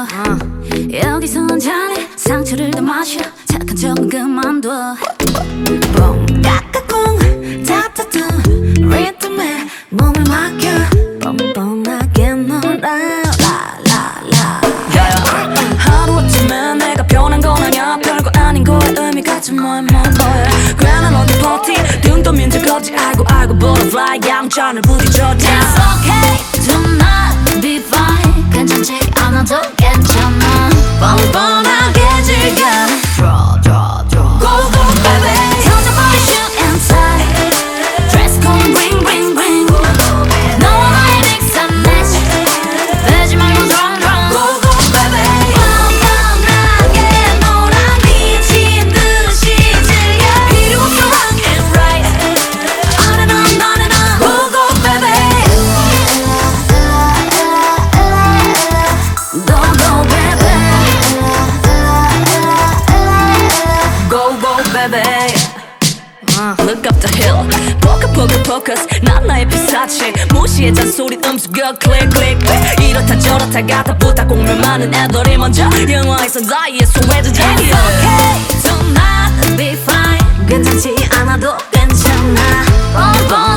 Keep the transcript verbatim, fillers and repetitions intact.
uh. 여기서 한잔해 상처를 더 마셔 착한 척은 그만둬 뽕 까까꿍 타타투 리듬에 몸을 맡겨 뻔뻔하게 놀아 라라라 하루아침에 내가 변한 건 아냐 별거 아닌 거에 의미가 좀 뭐야 뭐야 괜한 어디 버티 등 떠민 적 없지 알고 알고 butterfly 양천을 부딪혀 It's okay to not be fine 괜찮지 않아도 괜찮아 뻔뻔하게 즐겨 Draw draw draw Go go baby 터져버린 shoe and tie Dress code bring bring bring 너와 나의 mix and match 빼지 말고 drum drum Go go baby 뻔뻔하게 놀아 미친 듯이 즐겨 필요 없어 wrong and right On and on on and on Go go baby Go go baby Go go baby uh, Look up the hill Focus focus focus 난 나의 피사체 무시해 잔소리 음수겨 click click click 이렇다 저렇다 가다 부탁 공면 많은 애들이 먼저 영화에서 나의 소외주자 It's okay to not be fine 괜찮지 않아도 괜찮아 뻔뻔